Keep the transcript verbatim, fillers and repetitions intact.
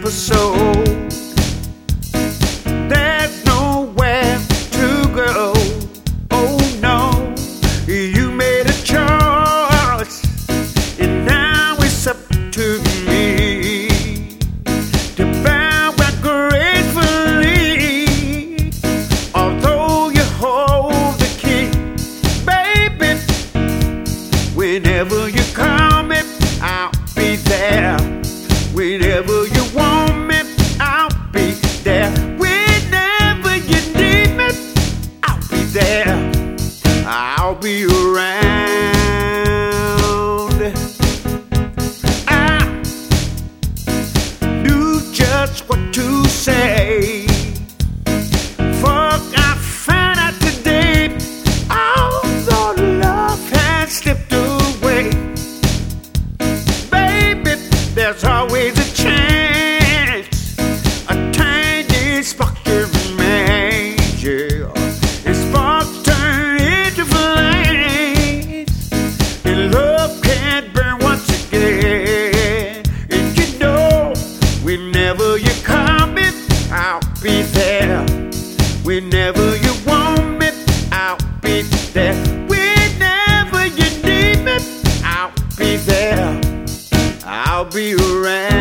episode. There's nowhere to go. Oh no, you made a choice, and now it's up to me to bow back gracefully. Although you hold the key, baby, whenever you call me, I'll be there. Whenever you want me, I'll be there. Whenever you need me, I'll be there. I'll be around. I knew just what to say. Fuck, I found out today, although love has slipped away. Baby, there's always a chance, a tiny spark to remain, yeah. And sparks turn into flames, and love can burn once again. And you know, whenever you call me, I'll be there. Whenever you want me, I'll be there. Whenever you need me, I'll be there. I'll be around.